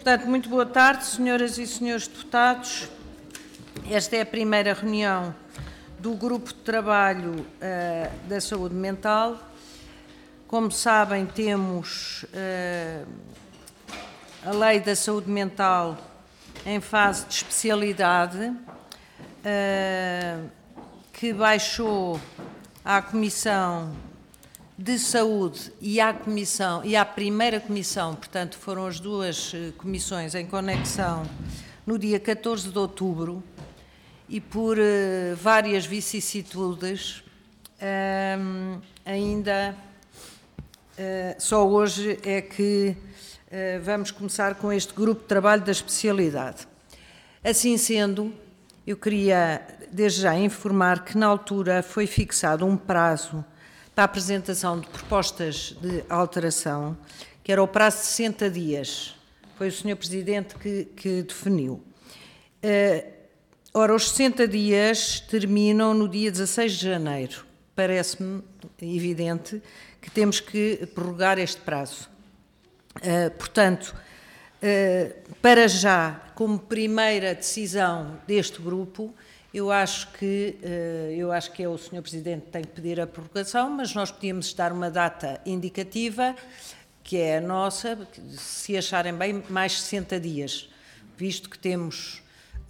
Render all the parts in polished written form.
Portanto, muito boa tarde, senhoras e senhores deputados. Esta é a primeira reunião do Grupo de Trabalho da Saúde Mental. Como sabem, temos a Lei da Saúde Mental em fase de especialidade, que baixou à Comissão de Saúde e à primeira comissão, portanto foram as duas comissões em conexão no dia 14 de outubro e por várias vicissitudes ainda só hoje é que vamos começar com este grupo de trabalho da especialidade. Assim sendo, eu queria desde já informar que na altura foi fixado um prazo para a apresentação de propostas de alteração, que era o prazo de 60 dias. Foi o Sr. Presidente que definiu. Ora, os 60 dias terminam no dia 16 de janeiro. Parece-me evidente que temos que prorrogar este prazo. Portanto, para já, como primeira decisão deste grupo, eu acho que é o Sr. Presidente que tem que pedir a prorrogação, mas nós podíamos dar uma data indicativa, que é a nossa, se acharem bem, mais 60 dias, visto que temos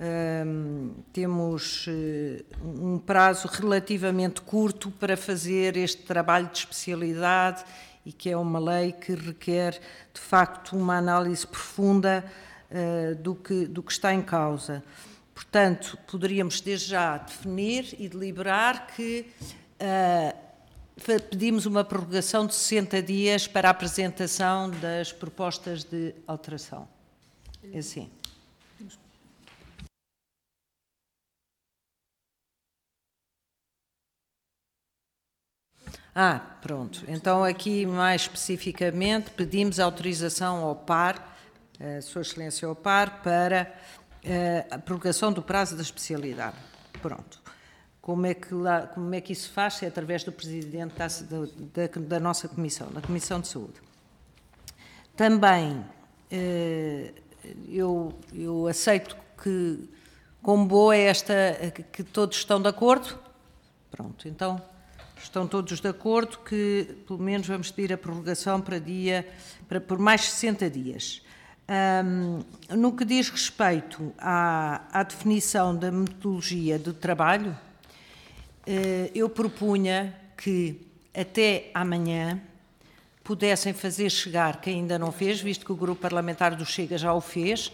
um prazo relativamente curto para fazer este trabalho de especialidade e que é uma lei que requer, de facto, uma análise profunda do que está em causa. Portanto, poderíamos desde já definir e deliberar que pedimos uma prorrogação de 60 dias para a apresentação das propostas de alteração. É assim. Pronto. Então, aqui mais especificamente, pedimos autorização ao PAR, a Sua Excelência ao PAR, para a prorrogação do prazo da especialidade. Pronto. Como é que isso faz? É através do Presidente da nossa Comissão, da Comissão de Saúde. Também eu aceito que, como boa é que todos estão de acordo. Pronto, então estão todos de acordo que pelo menos vamos pedir a prorrogação por mais 60 dias. No que diz respeito à definição da metodologia do trabalho, eu propunha que até amanhã pudessem fazer chegar, quem ainda não fez, visto que o grupo parlamentar do Chega já o fez,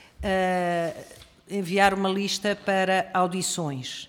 enviar uma lista para audições.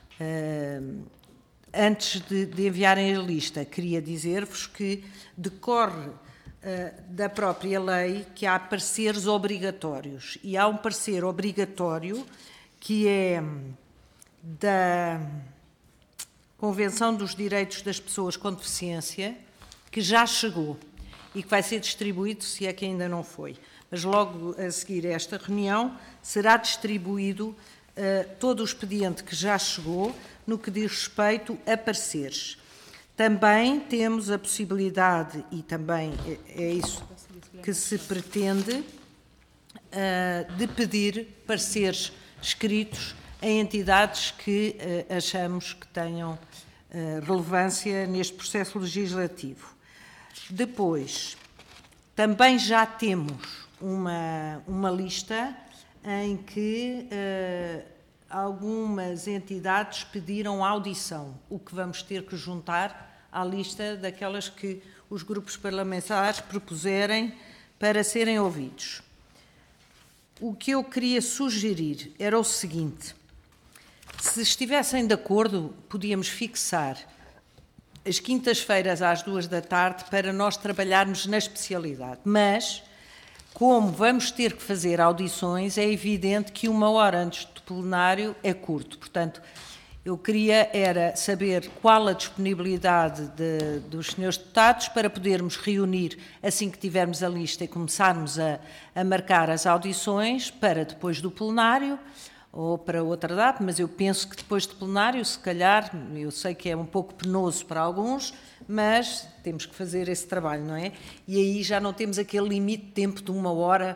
Antes de enviarem a lista, queria dizer-vos que decorre da própria lei que há pareceres obrigatórios. E há um parecer obrigatório que é da Convenção dos Direitos das Pessoas com Deficiência, que já chegou e que vai ser distribuído, se é que ainda não foi. Mas logo a seguir a esta reunião será distribuído todo o expediente que já chegou no que diz respeito a pareceres. Também temos a possibilidade, e também é isso que se pretende, de pedir pareceres escritos em entidades que achamos que tenham relevância neste processo legislativo. Depois, também já temos uma lista em que algumas entidades pediram audição, o que vamos ter que juntar à lista daquelas que os grupos parlamentares propuserem para serem ouvidos. O que eu queria sugerir era o seguinte: se estivessem de acordo, podíamos fixar as quintas-feiras às 14h para nós trabalharmos na especialidade, mas como vamos ter que fazer audições, é evidente que 1 hora antes do plenário é curto. Portanto, eu queria era saber qual a disponibilidade dos senhores deputados para podermos reunir assim que tivermos a lista e começarmos a marcar as audições para depois do plenário ou para outra data, mas eu penso que depois do plenário, se calhar, eu sei que é um pouco penoso para alguns, mas temos que fazer esse trabalho, não é? E aí já não temos aquele limite de tempo de 1 hora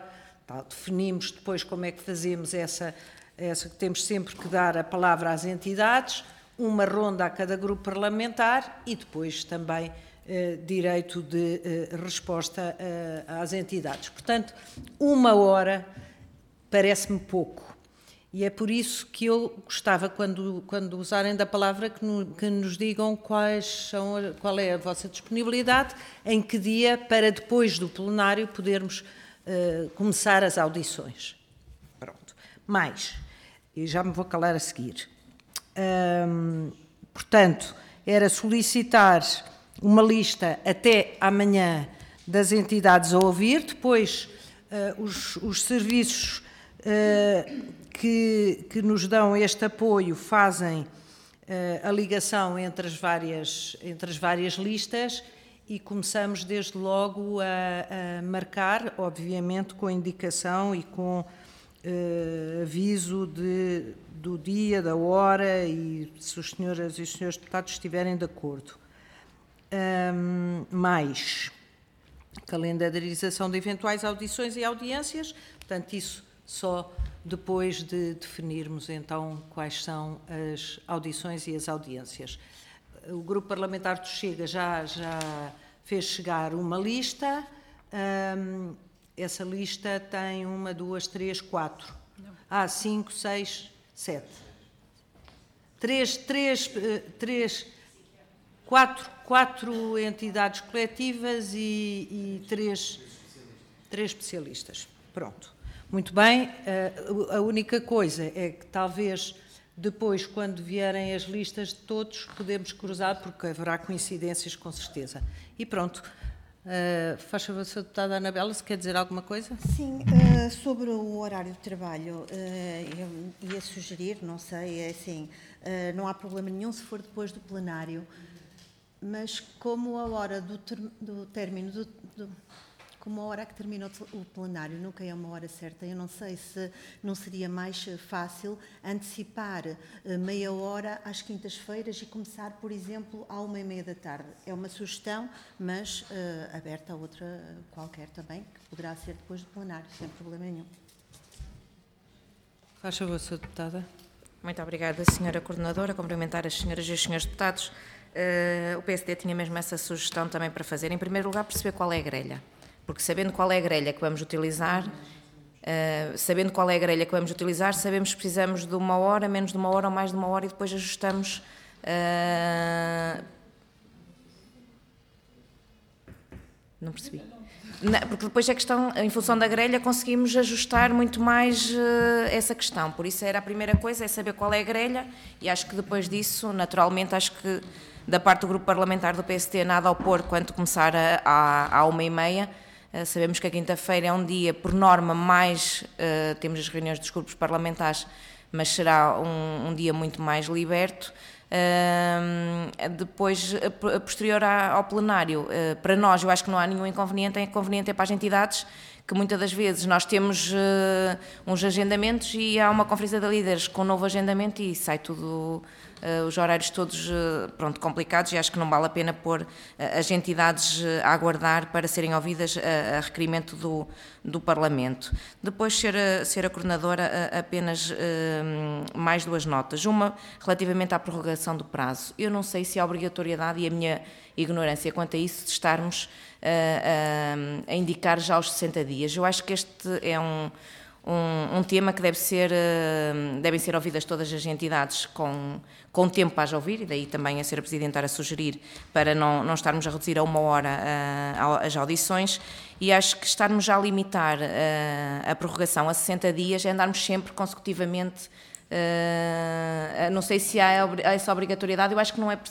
definimos depois como é que fazemos essa que temos sempre que dar a palavra às entidades, uma ronda a cada grupo parlamentar e depois também direito de resposta às entidades. Portanto, 1 hora parece-me pouco. E é por isso que eu gostava, quando usarem da palavra, que nos digam qual é a vossa disponibilidade, em que dia, para depois do plenário podermos começar as audições. Pronto. E já me vou calar a seguir. Portanto, era solicitar uma lista até amanhã das entidades a ouvir, depois os serviços que nos dão este apoio fazem a ligação entre as várias listas e começamos desde logo a marcar, obviamente com indicação e com aviso do dia, da hora e se os senhoras e os senhores deputados estiverem de acordo. Mais calendarização de eventuais audições e audiências, portanto isso só depois de definirmos então quais são as audições e as audiências. O Grupo Parlamentar do Chega já fez chegar uma lista. Essa lista tem 1, 2, 3, 4. 5, 6, 7. 4 entidades coletivas e 3 especialistas. Pronto. Muito bem. A única coisa é que talvez depois, quando vierem as listas de todos, podemos cruzar, porque haverá coincidências com certeza. E pronto. Faz favor, Sra. Deputada Anabela, se quer dizer alguma coisa? Sim, sobre o horário de trabalho, eu ia sugerir, não sei, é assim, não há problema nenhum se for depois do plenário, mas como a hora do término como a hora que termina o plenário nunca é uma hora certa, eu não sei se não seria mais fácil antecipar meia hora às quintas-feiras e começar, por exemplo, à 1h30 da tarde. É uma sugestão, mas aberta a outra qualquer também, que poderá ser depois do plenário, sem problema nenhum. Faz favor, Sra. Deputada. Muito obrigada, Sra. Coordenadora. Cumprimentar as senhoras e os senhores deputados. O PSD tinha mesmo essa sugestão também para fazer. Em primeiro lugar, perceber qual é a grelha. Porque sabendo qual é a grelha que vamos utilizar, sabemos que precisamos de 1 hora, menos de 1 hora ou mais de 1 hora e depois ajustamos. Não percebi. Porque depois a questão, em função da grelha, conseguimos ajustar muito mais essa questão. Por isso era a primeira coisa, é saber qual é a grelha e acho que depois disso, naturalmente, acho que da parte do Grupo Parlamentar do PSD nada a opor quando começar à 1h30. Sabemos que a quinta-feira é um dia, por norma, mais temos as reuniões dos grupos parlamentares, mas será um dia muito mais liberto. Depois, posterior ao plenário, para nós eu acho que não há nenhum inconveniente, é para as entidades que muitas das vezes nós temos uns agendamentos e há uma conferência de líderes com um novo agendamento e sai tudo, os horários todos complicados e acho que não vale a pena pôr as entidades a aguardar para serem ouvidas a requerimento do Parlamento. Depois, ser a coordenadora, apenas mais 2 notas. Uma, relativamente à prorrogação do prazo. Eu não sei se há obrigatoriedade e a minha ignorância quanto a isso de estarmos a indicar já os 60 dias. Eu acho que este é um tema que devem ser ouvidas todas as entidades com tempo para as ouvir, e daí também a Sra. Presidente estar a sugerir para não estarmos a reduzir a 1 hora as audições, e acho que estarmos já a limitar a prorrogação a 60 dias é andarmos sempre consecutivamente, não sei se há essa obrigatoriedade, eu acho que não é.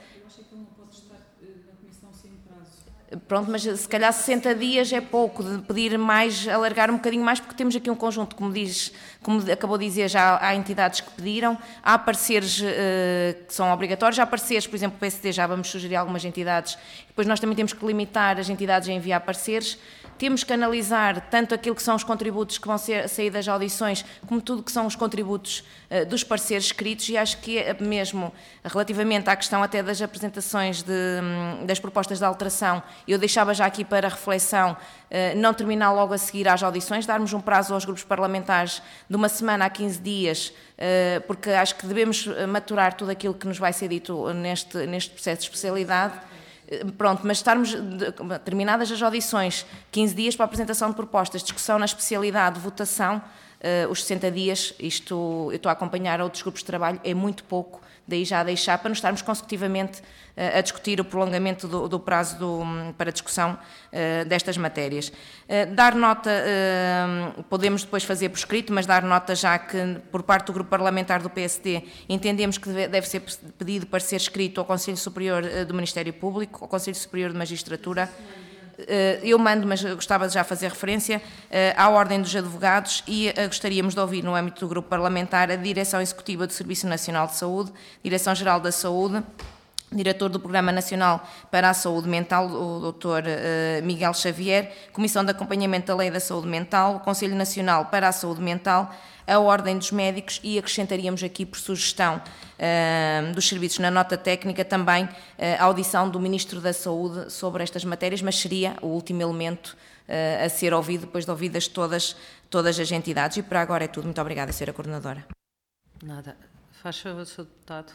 Pronto, mas se calhar 60 dias é pouco, de pedir mais, alargar um bocadinho mais, porque temos aqui um conjunto, como acabou de dizer, já há entidades que pediram, há pareceres que são obrigatórios, há pareceres, por exemplo, o PSD já vamos sugerir algumas entidades, depois nós também temos que limitar as entidades a enviar pareceres, temos que analisar tanto aquilo que são os contributos que vão sair das audições, como tudo que são os contributos dos pareceres escritos, e acho que mesmo relativamente à questão até das apresentações das propostas de alteração, Eu deixava já aqui para reflexão, não terminar logo a seguir às audições, darmos um prazo aos grupos parlamentares de uma semana a 15 dias, porque acho que devemos maturar tudo aquilo que nos vai ser dito neste processo de especialidade. Pronto, mas estarmos terminadas as audições, 15 dias para a apresentação de propostas, discussão na especialidade, votação, os 60 dias, isto eu estou a acompanhar outros grupos de trabalho, é muito pouco, daí já a deixar para não estarmos consecutivamente a discutir o prolongamento do prazo para discussão destas matérias. Dar nota, podemos depois fazer por escrito, mas dar nota já que por parte do grupo parlamentar do PSD entendemos que deve ser pedido parecer escrito ao Conselho Superior do Ministério Público, ao Conselho Superior de Magistratura. Eu mando, mas gostava de já fazer referência à Ordem dos Advogados e gostaríamos de ouvir no âmbito do grupo parlamentar a Direção Executiva do Serviço Nacional de Saúde, Direção-Geral da Saúde, Diretor do Programa Nacional para a Saúde Mental, o Dr. Miguel Xavier, Comissão de Acompanhamento da Lei da Saúde Mental, Conselho Nacional para a Saúde Mental, a Ordem dos Médicos e acrescentaríamos aqui por sugestão dos serviços na nota técnica também a audição do Ministro da Saúde sobre estas matérias, mas seria o último elemento a ser ouvido, depois de ouvidas todas as entidades. E por agora é tudo. Muito obrigada, Sra. Coordenadora. Nada. Faz favor, Sr. Deputado.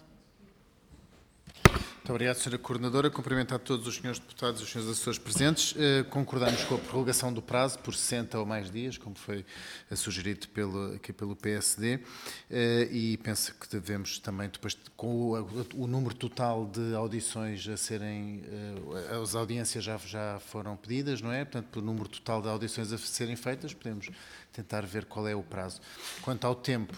Muito obrigado, Sra. Coordenadora. Cumprimentar todos os senhores deputados e os senhores assessores presentes. Concordamos com a prorrogação do prazo por 60 ou mais dias, como foi sugerido aqui pelo PSD, e penso que devemos também, depois, com o número total de audições a serem, as audiências já foram pedidas, não é? Portanto, o número total de audições a serem feitas, podemos tentar ver qual é o prazo. Quanto ao tempo,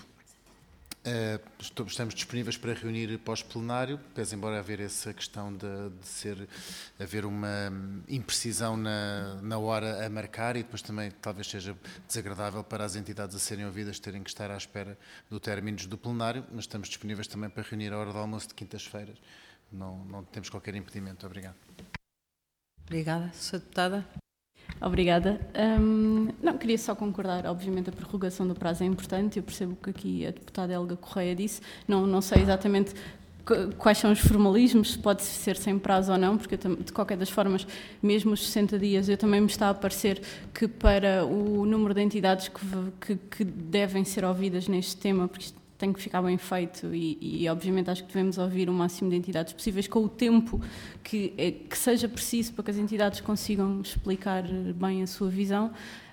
estamos disponíveis para reunir pós-plenário, pese embora haver essa questão de haver uma imprecisão na hora a marcar e depois também talvez seja desagradável para as entidades a serem ouvidas terem que estar à espera do término do plenário, mas estamos disponíveis também para reunir a hora do almoço de quintas-feiras. Não temos qualquer impedimento. Obrigado. Obrigada. Sra. Deputada. Obrigada. Não, queria só concordar, obviamente a prorrogação do prazo é importante, eu percebo que aqui a deputada Helga Correia disse, não sei exatamente quais são os formalismos, se pode ser sem prazo ou não, porque de qualquer das formas, mesmo os 60 dias, eu também me está a parecer que para o número de entidades que devem ser ouvidas neste tema, porque isto tem que ficar bem feito e obviamente acho que devemos ouvir o máximo de entidades possíveis com o tempo que seja preciso para que as entidades consigam explicar bem a sua visão,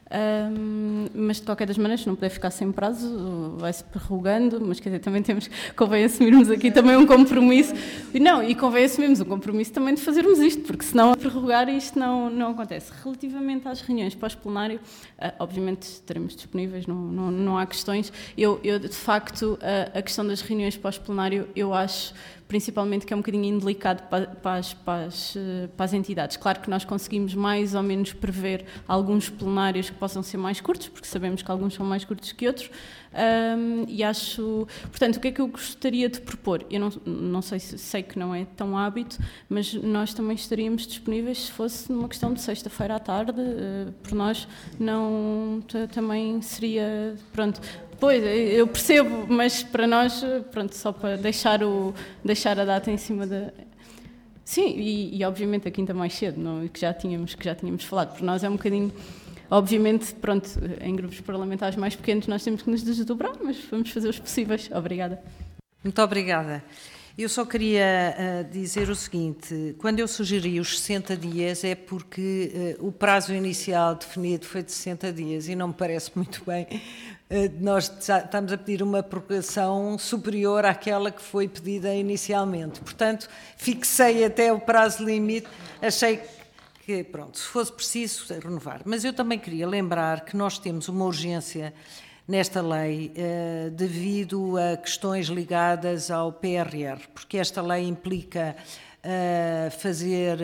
mas de qualquer das maneiras não puder ficar sem prazo, vai-se prorrogando, mas quer dizer, também convém assumirmos aqui também um compromisso, e convém assumirmos um compromisso também de fazermos isto, porque senão a prorrogar isto não acontece. Relativamente às reuniões pós-plenário, obviamente estaremos disponíveis, não há questões. Eu de facto, a questão das reuniões pós-plenário, eu acho principalmente que é um bocadinho indelicado para as entidades. Claro que nós conseguimos mais ou menos prever alguns plenários que possam ser mais curtos, porque sabemos que alguns são mais curtos que outros, e acho... Portanto, o que é que eu gostaria de propor? Eu não sei que não é tão hábito, mas nós também estaríamos disponíveis se fosse numa questão de sexta-feira à tarde, por nós também seria... Pronto. Pois, eu percebo, mas para nós, pronto, só para deixar a data em cima da... Sim, e obviamente a quinta mais cedo, que já tínhamos falado, para nós é um bocadinho... Obviamente, pronto, em grupos parlamentares mais pequenos nós temos que nos desdobrar, mas vamos fazer os possíveis. Obrigada. Muito obrigada. Eu só queria dizer o seguinte, quando eu sugeri os 60 dias é porque o prazo inicial definido foi de 60 dias e não me parece muito bem. Nós estamos a pedir uma prorrogação superior àquela que foi pedida inicialmente. Portanto, fixei até o prazo limite, achei que, pronto, se fosse preciso, renovar. Mas eu também queria lembrar que nós temos uma urgência nesta lei devido a questões ligadas ao PRR, porque esta lei implica fazer,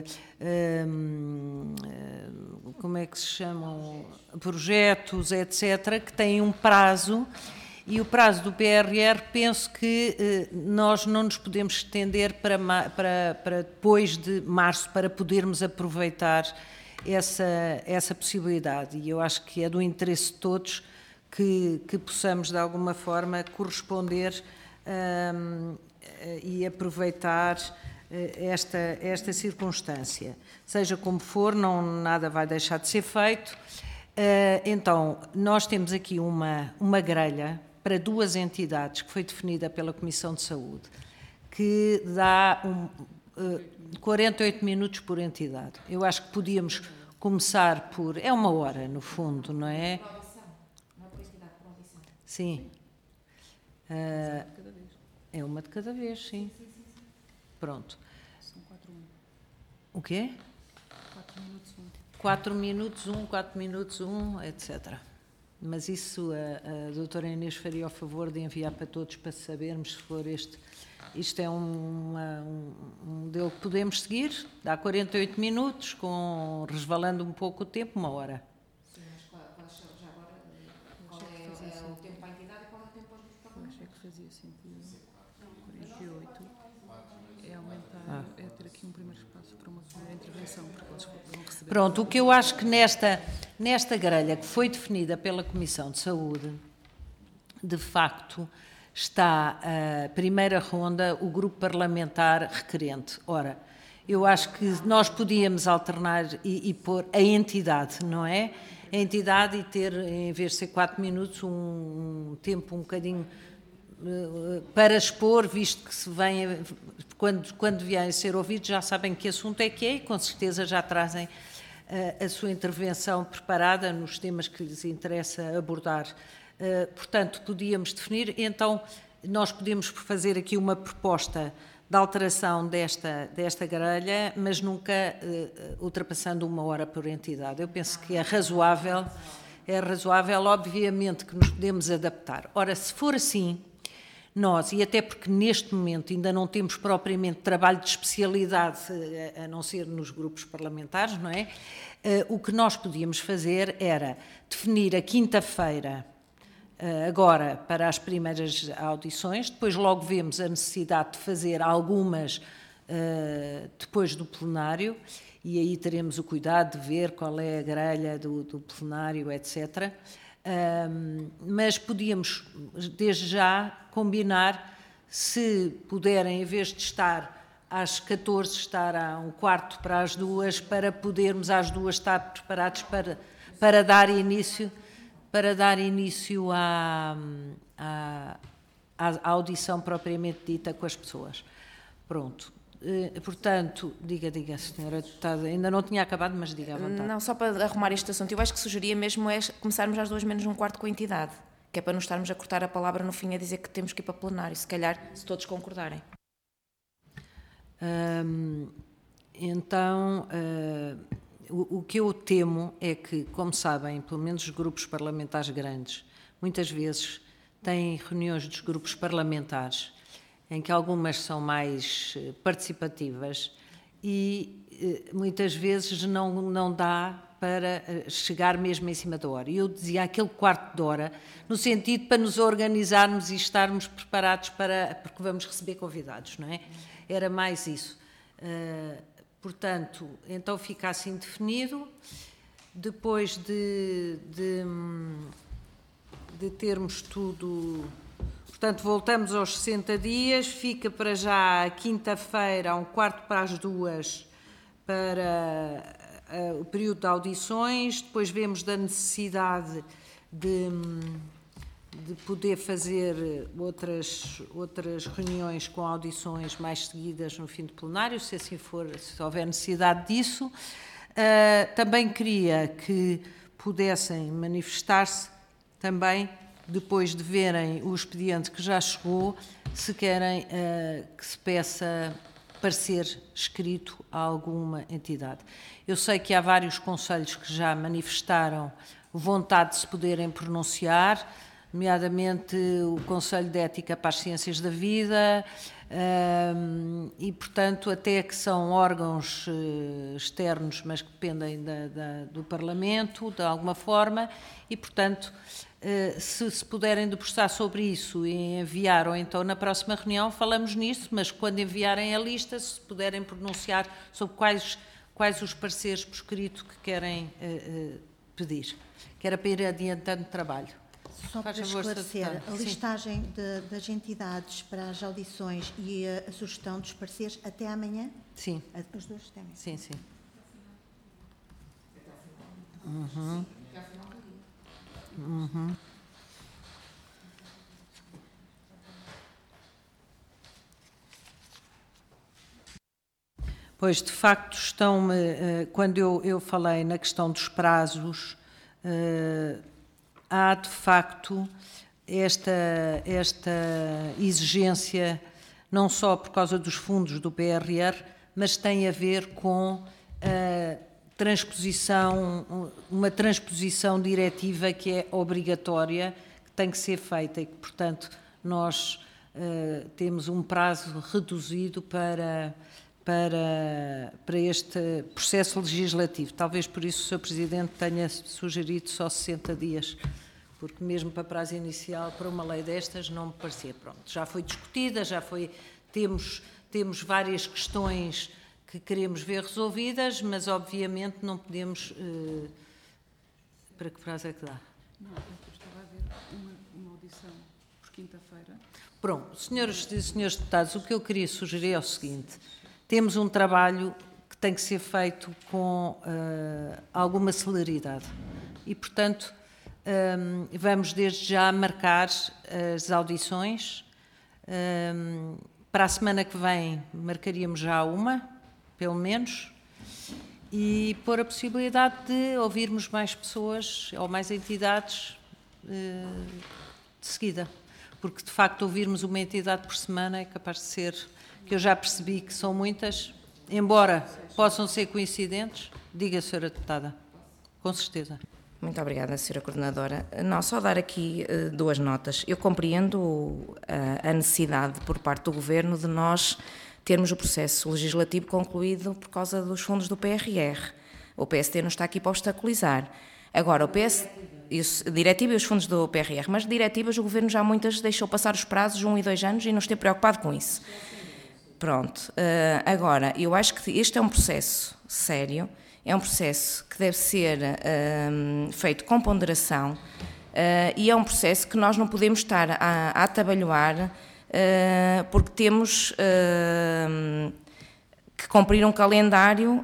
como é que se chamam, projetos, etc., que têm um prazo, e o prazo do PRR penso que nós não nos podemos estender para depois de março, para podermos aproveitar essa possibilidade, e eu acho que é do interesse de todos que possamos de alguma forma corresponder e aproveitar esta circunstância. Seja como for, nada vai deixar de ser feito. Então, nós temos aqui uma grelha para 2 entidades que foi definida pela Comissão de Saúde, que dá 48 minutos por entidade. Eu acho que podíamos começar por... É 1 hora, no fundo, não é? Sim. É uma de cada vez, sim. Pronto. O quê? 4 minutos, 4 minutos, etc. Mas isso a doutora Inês faria o favor de enviar para todos para sabermos se for este. Isto é um modelo que podemos seguir, dá 48 minutos, resvalando um pouco o tempo, 1 hora. Sim, mas já agora, qual é o tempo para a entidade e qual é o tempo para os grupos parlamentares? Acho que fazia sentido 48 é aumentar, é ter aqui um primeiro espaço para uma primeira intervenção, porque eles vão receber... Pronto, o que eu acho que nesta grelha que foi definida pela Comissão de Saúde, de facto, está a primeira ronda, o grupo parlamentar requerente. Ora, eu acho que nós podíamos alternar e pôr a entidade, não é? A entidade e ter, em vez de ser 4 minutos, um tempo um bocadinho para expor, visto que se vem, quando vierem a ser ouvidos, já sabem que assunto é que é e com certeza já trazem a sua intervenção preparada nos temas que lhes interessa abordar. Portanto, podíamos definir, então nós podemos fazer aqui uma proposta de alteração desta grelha, mas nunca ultrapassando 1 hora por entidade. Eu penso que é razoável, obviamente que nos podemos adaptar. Ora, se for assim, nós, e até porque neste momento ainda não temos propriamente trabalho de especialidade, a não ser nos grupos parlamentares, não é? O que nós podíamos fazer era definir a quinta-feira, agora para as primeiras audições, depois logo vemos a necessidade de fazer algumas depois do plenário, e aí teremos o cuidado de ver qual é a grelha do plenário, etc. Mas podíamos, desde já, combinar, se puderem, em vez de estar às 14, estar a 1/4 para as 2, para podermos às 2 estar preparados para dar início à audição propriamente dita com as pessoas. Pronto. Portanto, diga, senhora deputada, ainda não tinha acabado, mas diga à vontade. Não, só para arrumar este assunto, eu acho que sugeria mesmo é começarmos às 2 menos 1/4 com a entidade, que é para não estarmos a cortar a palavra no fim a dizer que temos que ir para plenário, se calhar, se todos concordarem. Então, o que eu temo é que, como sabem, pelo menos os grupos parlamentares grandes, muitas vezes têm reuniões dos grupos parlamentares em que algumas são mais participativas e muitas vezes não dá para chegar mesmo em cima da hora. E eu dizia aquele 1/4 de hora, no sentido para nos organizarmos e estarmos preparados porque vamos receber convidados, não é? Era mais isso. Portanto, então fica assim definido. Depois de termos tudo... Portanto, voltamos aos 60 dias, fica para já a quinta-feira, a 1/4 para as 2, para o período de audições. Depois vemos da necessidade de poder fazer outras reuniões com audições mais seguidas no fim do plenário, se assim for, se houver necessidade disso. Também queria que pudessem manifestar-se também, depois de verem o expediente que já chegou, se querem que se peça parecer escrito a alguma entidade. Eu sei que há vários conselhos que já manifestaram vontade de se poderem pronunciar, nomeadamente o Conselho de Ética para as Ciências da Vida, e, portanto, até que são órgãos externos, mas que dependem do Parlamento, de alguma forma, e, portanto, se puderem debruçar sobre isso e enviar, ou então na próxima reunião falamos nisso, mas quando enviarem a lista, se puderem pronunciar sobre quais os pareceres por escrito que querem pedir, que era para ir adiantando trabalho. Só para Faz favor, esclarecer, Sra. a Deputada. listagem das entidades para as audições e a sugestão dos pareceres até amanhã? Sim, Os dois até amanhã. sim, sim. Pois, de facto, quando eu falei na questão dos prazos, há, de facto, esta exigência, não só por causa dos fundos do PRR, mas tem a ver com uma transposição diretiva que é obrigatória, que tem que ser feita e que, portanto, nós temos um prazo reduzido para este processo legislativo. Talvez por isso o Sr. Presidente tenha sugerido só 60 dias, porque mesmo para prazo inicial, para uma lei destas, não me parecia. Pronto, já foi discutida, temos várias questões que queremos ver resolvidas, mas obviamente não podemos... para que prazo é que dá? Não, eu estava a ver uma audição por quinta-feira. Pronto, senhores e senhores deputados, o que eu queria sugerir é o seguinte: temos um trabalho que tem que ser feito com alguma celeridade e, portanto, vamos desde já marcar as audições. Para a semana que vem marcaríamos já uma, pelo menos, e pôr a possibilidade de ouvirmos mais pessoas ou mais entidades de seguida. Porque, de facto, ouvirmos uma entidade por semana é capaz de ser, que eu já percebi que são muitas, embora possam ser coincidentes. Diga, Sra. Deputada, com certeza. Muito obrigada, Sra. Coordenadora. Não, só dar aqui duas notas. Eu compreendo a necessidade por parte do Governo de nós termos o processo legislativo concluído por causa dos fundos do PRR. O PSD não está aqui para obstaculizar. Agora, a diretiva e os fundos do PRR, mas diretivas o Governo já muitas deixou passar os prazos 1 e 2 anos e não esteve preocupado com isso. Pronto. Agora, eu acho que este é um processo sério, é um processo que deve ser feito com ponderação e é um processo que nós não podemos estar a atabalhoar porque temos que cumprir um calendário,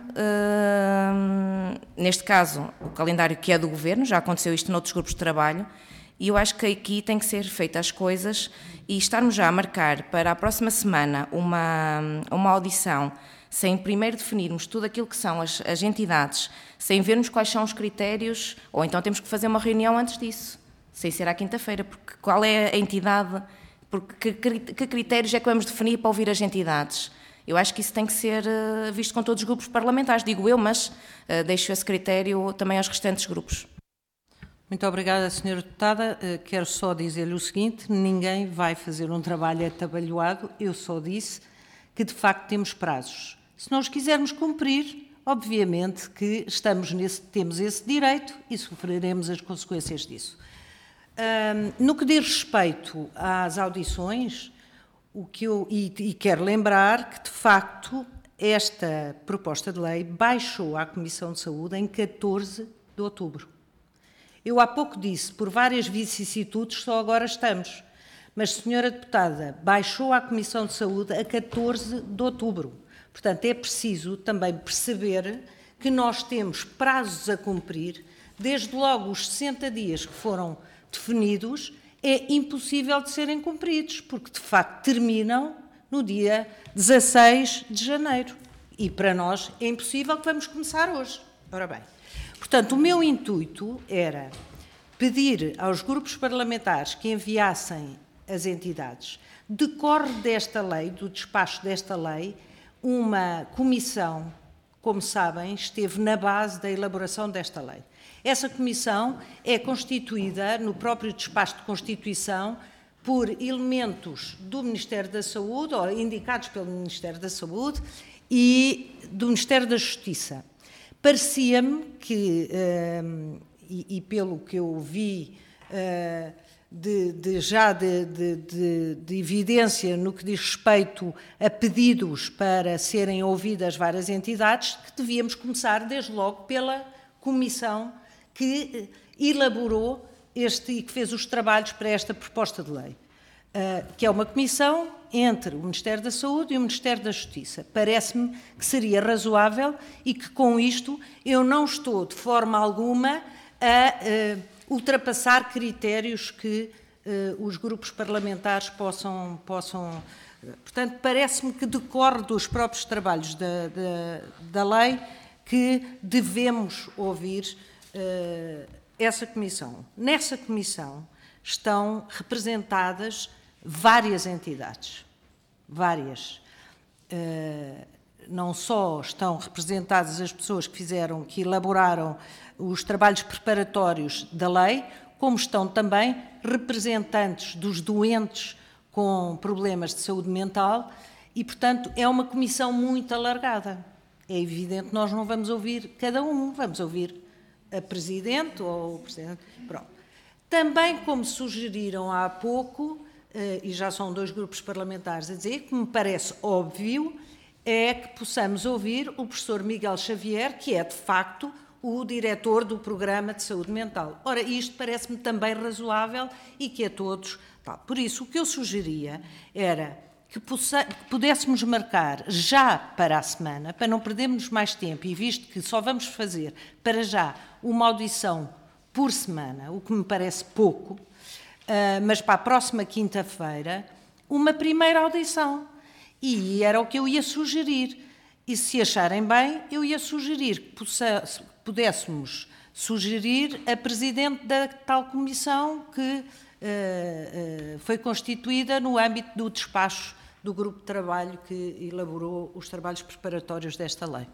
neste caso, o calendário que é do Governo, já aconteceu isto noutros grupos de trabalho, e eu acho que aqui tem que ser feitas as coisas e estarmos já a marcar para a próxima semana uma audição, sem primeiro definirmos tudo aquilo que são as entidades, sem vermos quais são os critérios, ou então temos que fazer uma reunião antes disso, sem ser à quinta-feira, porque qual é a entidade, porque que critérios é que vamos definir para ouvir as entidades? Eu acho que isso tem que ser visto com todos os grupos parlamentares, digo eu, mas deixo esse critério também aos restantes grupos. Muito obrigada, Sra. Deputada. Quero só dizer-lhe o seguinte: ninguém vai fazer um trabalho atabalhoado, eu só disse que de facto temos prazos. Se não os quisermos cumprir, obviamente que temos esse direito e sofreremos as consequências disso. No que diz respeito às audições, quero lembrar que, de facto, esta proposta de lei baixou à Comissão de Saúde em 14 de outubro. Eu há pouco disse, por várias vicissitudes, só agora estamos. Mas, Sra. Deputada, baixou à Comissão de Saúde a 14 de outubro. Portanto, é preciso também perceber que nós temos prazos a cumprir, desde logo os 60 dias que foram definidos, é impossível de serem cumpridos, porque de facto terminam no dia 16 de janeiro. E para nós é impossível que vamos começar hoje. Ora bem, portanto, o meu intuito era pedir aos grupos parlamentares que enviassem as entidades, decorre desta lei, do despacho desta lei, uma comissão, como sabem, esteve na base da elaboração desta lei. Essa comissão é constituída, no próprio despacho de constituição, por elementos do Ministério da Saúde, ou indicados pelo Ministério da Saúde, e do Ministério da Justiça. Parecia-me que, e pelo que eu vi de evidência no que diz respeito a pedidos para serem ouvidas várias entidades, que devíamos começar desde logo pela comissão que elaborou e que fez os trabalhos para esta proposta de lei, que é uma comissão entre o Ministério da Saúde e o Ministério da Justiça. Parece-me que seria razoável e que com isto eu não estou de forma alguma a ultrapassar critérios que os grupos parlamentares possam. Portanto, parece-me que decorre dos próprios trabalhos da lei que devemos ouvir essa comissão. Nessa comissão estão representadas várias entidades, várias. Não só estão representadas as pessoas que elaboraram os trabalhos preparatórios da lei, como estão também representantes dos doentes com problemas de saúde mental e, portanto, é uma comissão muito alargada. É evidente que nós não vamos ouvir cada um, vamos ouvir a Presidente ou o Presidente. Pronto. Também, como sugeriram há pouco, e já são 2 grupos parlamentares a dizer, que me parece óbvio, é que possamos ouvir o professor Miguel Xavier, que é, de facto, o diretor do Programa de Saúde Mental. Ora, isto parece-me também razoável e que a todos... Por isso, o que eu sugeria era que pudéssemos marcar já para a semana, para não perdermos mais tempo, e visto que só vamos fazer para já uma audição por semana, o que me parece pouco, mas para a próxima quinta-feira, uma primeira audição. E era o que eu ia sugerir. E se acharem bem, eu ia sugerir que pudéssemos sugerir a Presidente da tal comissão que foi constituída no âmbito do despacho do grupo de trabalho que elaborou os trabalhos preparatórios desta lei.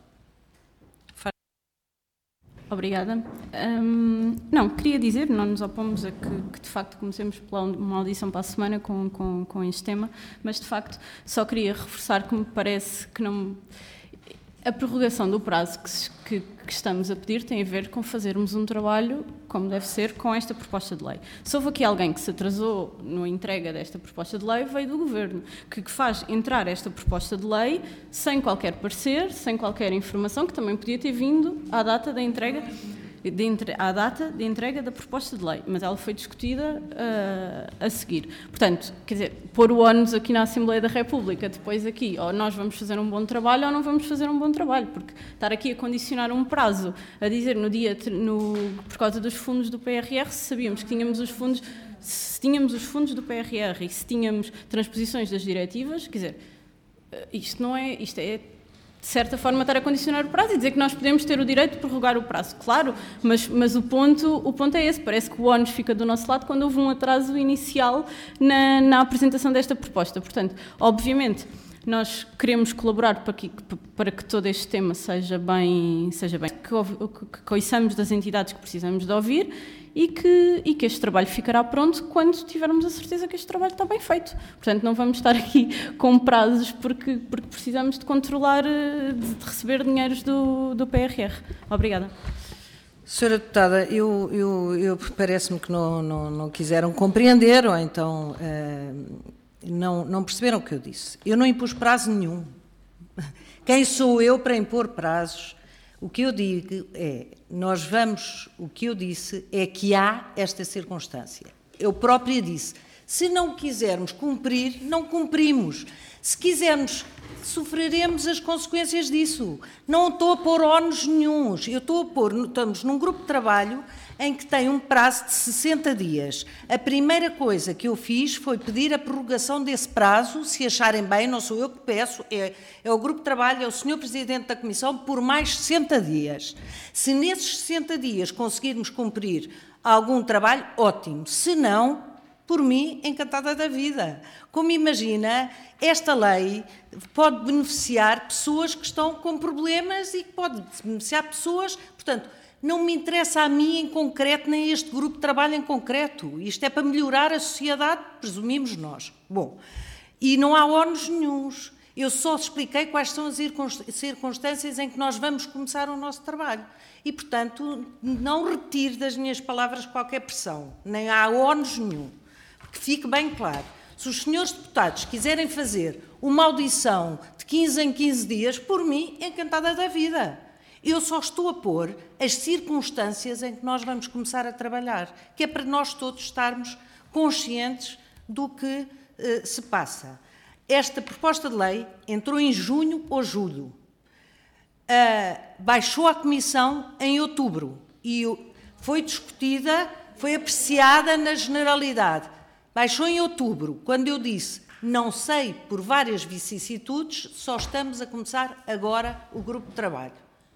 Obrigada. Não, queria dizer, não nos opomos a que de facto comecemos pela uma audição para a semana com este tema, mas de facto só queria reforçar que me parece que não... A prorrogação do prazo que estamos a pedir tem a ver com fazermos um trabalho, como deve ser, com esta proposta de lei. Se houve aqui alguém que se atrasou na entrega desta proposta de lei, veio do Governo, que faz entrar esta proposta de lei sem qualquer parecer, sem qualquer informação, que também podia ter vindo à data da entrega... à data de entrega da proposta de lei, mas ela foi discutida a seguir. Portanto, quer dizer, pôr o ónus aqui na Assembleia da República, depois aqui, ou nós vamos fazer um bom trabalho ou não vamos fazer um bom trabalho, porque estar aqui a condicionar um prazo, a dizer por causa dos fundos do PRR, se sabíamos que tínhamos os fundos, se tínhamos os fundos do PRR e se tínhamos transposições das diretivas, quer dizer, isto é de certa forma, estar a condicionar o prazo e dizer que nós podemos ter o direito de prorrogar o prazo. Claro, mas o ponto é esse. Parece que o ónus fica do nosso lado quando houve um atraso inicial na apresentação desta proposta. Portanto, obviamente, nós queremos colaborar para que todo este tema seja bem que ouçamos das entidades que precisamos de ouvir e que este trabalho ficará pronto quando tivermos a certeza que este trabalho está bem feito. Portanto, não vamos estar aqui com prazos porque precisamos de controlar, de receber dinheiros do PRR. Obrigada. Senhora Deputada, eu parece-me que não quiseram compreender ou então não perceberam o que eu disse. Eu não impus prazo nenhum. Quem sou eu para impor prazos? O que eu digo é, o que eu disse é que há esta circunstância. Eu própria disse, se não quisermos cumprir, não cumprimos. Se quisermos, sofreremos as consequências disso. Não estou a pôr ónus nenhuns. Estamos num grupo de trabalho em que tem um prazo de 60 dias. A primeira coisa que eu fiz foi pedir a prorrogação desse prazo, se acharem bem, não sou eu que peço, é o grupo de trabalho, é o Sr. Presidente da Comissão, por mais 60 dias. Se nesses 60 dias conseguirmos cumprir algum trabalho, ótimo. Se não, por mim, encantada da vida. Como imagina, esta lei pode beneficiar pessoas que estão com problemas e pode beneficiar pessoas, portanto, não me interessa a mim em concreto, nem a este grupo de trabalho em concreto. Isto é para melhorar a sociedade, presumimos nós. Bom, e não há ónus nenhuns. Eu só expliquei quais são as circunstâncias em que nós vamos começar o nosso trabalho. E, portanto, não retire das minhas palavras qualquer pressão. Nem há ónus nenhum. Porque fique bem claro. Se os senhores deputados quiserem fazer uma audição de 15 em 15 dias, por mim, encantada da vida. Eu só estou a pôr as circunstâncias em que nós vamos começar a trabalhar, que é para nós todos estarmos conscientes do que se passa. Esta proposta de lei entrou em junho ou julho, baixou à Comissão em outubro e foi discutida, foi apreciada na generalidade. Baixou em outubro, quando eu disse, não sei, por várias vicissitudes, só estamos a começar agora o grupo de trabalho.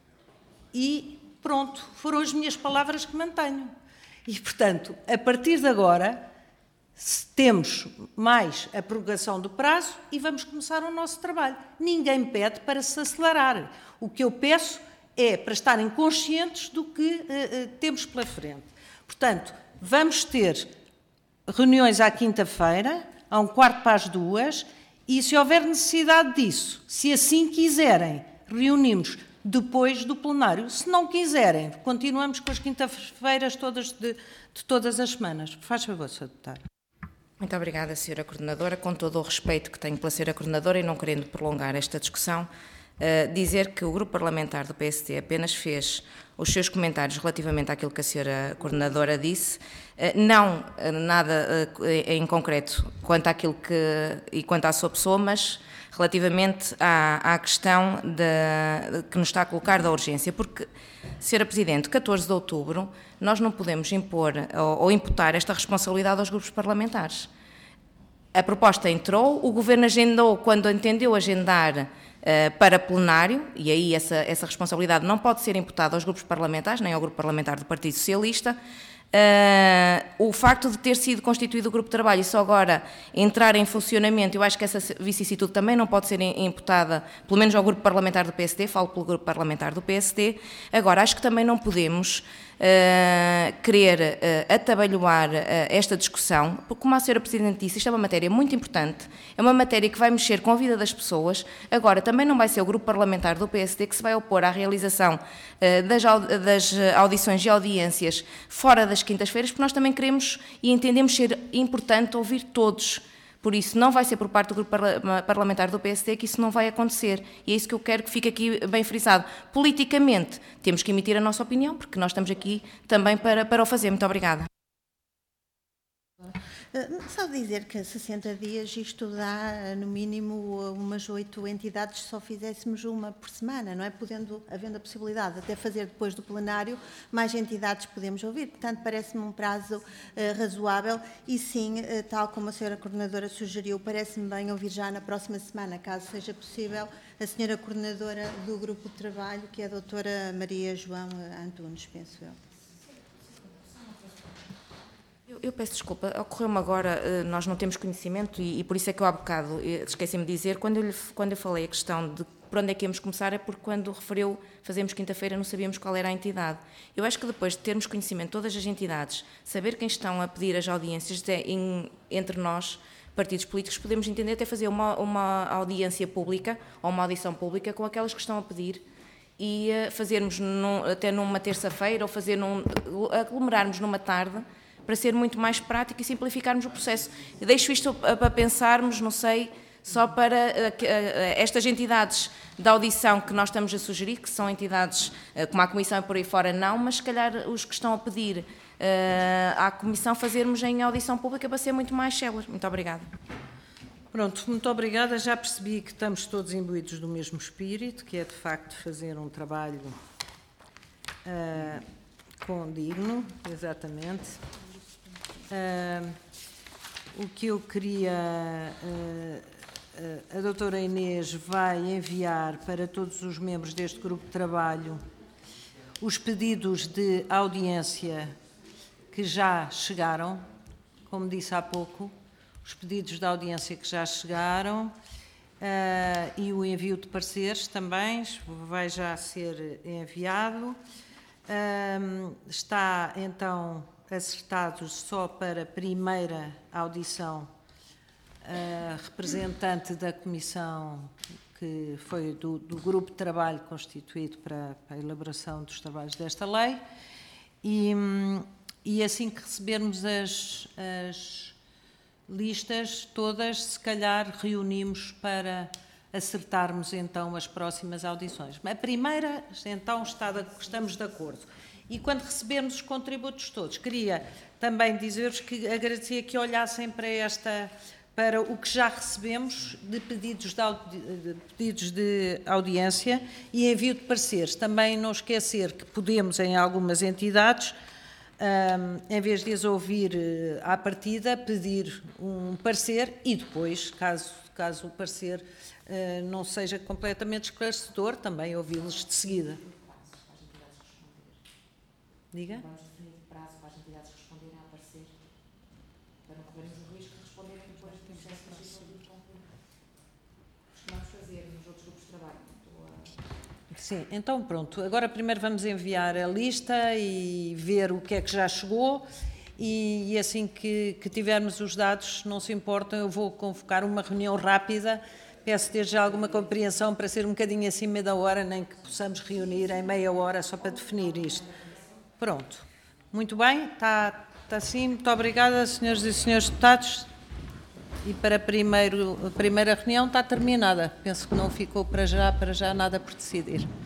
E pronto, foram as minhas palavras que mantenho. E, portanto, a partir de agora, temos mais a prorrogação do prazo e vamos começar o nosso trabalho. Ninguém pede para se acelerar. O que eu peço é para estarem conscientes do que temos pela frente. Portanto, vamos ter reuniões à quinta-feira, a 1:15, e se houver necessidade disso, se assim quiserem, reunimos depois do plenário. Se não quiserem, continuamos com as quinta-feiras todas de todas as semanas. Faz favor, Sr. Deputado. Muito obrigada, Sra. Coordenadora. Com todo o respeito que tenho pela Sra. Coordenadora e não querendo prolongar esta discussão, dizer que o Grupo Parlamentar do PSD apenas fez os seus comentários relativamente àquilo que a Sra. Coordenadora disse, não nada em concreto quanto àquilo e quanto à sua pessoa, mas relativamente à questão que nos está a colocar da urgência, porque, Sra. Presidente, 14 de outubro, nós não podemos impor ou imputar esta responsabilidade aos grupos parlamentares. A proposta entrou, o Governo agendou quando entendeu agendar para plenário, e aí essa responsabilidade não pode ser imputada aos grupos parlamentares, nem ao grupo parlamentar do Partido Socialista. O facto de ter sido constituído o grupo de trabalho e só agora entrar em funcionamento, eu acho que essa vicissitude também não pode ser imputada, pelo menos ao grupo parlamentar do PSD, falo pelo grupo parlamentar do PSD. Agora, acho que também não podemos querer atabalhoar esta discussão, porque, como a Sra. Presidente disse, isto é uma matéria muito importante, é uma matéria que vai mexer com a vida das pessoas. Agora, também não vai ser o grupo parlamentar do PSD que se vai opor à realização das audições e audiências fora das quintas-feiras, porque nós também queremos e entendemos ser importante ouvir todos. Por isso, não vai ser por parte do grupo parlamentar do PSD que isso não vai acontecer. E é isso que eu quero que fique aqui bem frisado. Politicamente, temos que emitir a nossa opinião, porque nós estamos aqui também para o fazer. Muito obrigada. Só dizer que 60 dias isto dá, no mínimo, umas 8 entidades se só fizéssemos uma por semana, não é? Havendo a possibilidade de até fazer depois do plenário, mais entidades podemos ouvir. Portanto, parece-me um prazo razoável e sim, tal como a Sra. Coordenadora sugeriu, parece-me bem ouvir já na próxima semana, caso seja possível, a Sra. Coordenadora do Grupo de Trabalho, que é a Doutora Maria João Antunes, penso eu. Eu peço desculpa, ocorreu-me agora, nós não temos conhecimento e por isso é que eu há bocado esqueci-me de dizer, quando eu falei a questão de por onde é que íamos começar, é porque quando referiu fazemos quinta-feira não sabíamos qual era a entidade. Eu acho que depois de termos conhecimento de todas as entidades, saber quem estão a pedir as audiências entre nós, partidos políticos, podemos entender até fazer uma audiência pública ou uma audição pública com aquelas que estão a pedir e fazermos até numa terça-feira ou aglomerarmos numa tarde, para ser muito mais prático e simplificarmos o processo. Eu deixo isto para pensarmos, não sei, só para estas entidades de audição que nós estamos a sugerir, que são entidades como a Comissão e por aí fora não, mas se calhar os que estão a pedir à Comissão fazermos em audição pública para ser muito mais célere. Muito obrigada. Pronto, muito obrigada. Já percebi que estamos todos imbuídos do mesmo espírito, que é de facto fazer um trabalho condigno, exatamente. O que eu queria, a doutora Inês vai enviar para todos os membros deste grupo de trabalho os pedidos de audiência que já chegaram, como disse há pouco, os pedidos de audiência que já chegaram e o envio de pareceres também vai já ser enviado. Está então acertados só para a primeira audição representante da Comissão, que foi do grupo de trabalho constituído para a elaboração dos trabalhos desta lei, e assim que recebermos as listas todas, se calhar reunimos para acertarmos então as próximas audições. A primeira, então, estamos de acordo. E quando recebermos os contributos todos, queria também dizer-vos que agradecia que olhassem para o que já recebemos de pedidos de audiência e envio de pareceres. Também não esquecer que podemos, em algumas entidades, em vez de as ouvir à partida, pedir um parecer e depois, caso o parecer não seja completamente esclarecedor, também ouvi-los de seguida. Diga? Vamos definir prazo para as entidades responderem a parecer, para não corrermos o risco de responderem depois do processo legislativo concluído. Costumamos fazer nos outros grupos de trabalho. Sim, então pronto. Agora primeiro vamos enviar a lista e ver o que é que já chegou e assim que tivermos os dados, não se importam, eu vou convocar uma reunião rápida. Peço desde já alguma compreensão para ser um bocadinho acima da hora, nem que possamos reunir em meia hora só para definir isto. Pronto. Muito bem, está assim. Muito obrigada, senhoras e senhores deputados. E para a primeira reunião está terminada. Penso que não ficou para já nada por decidir.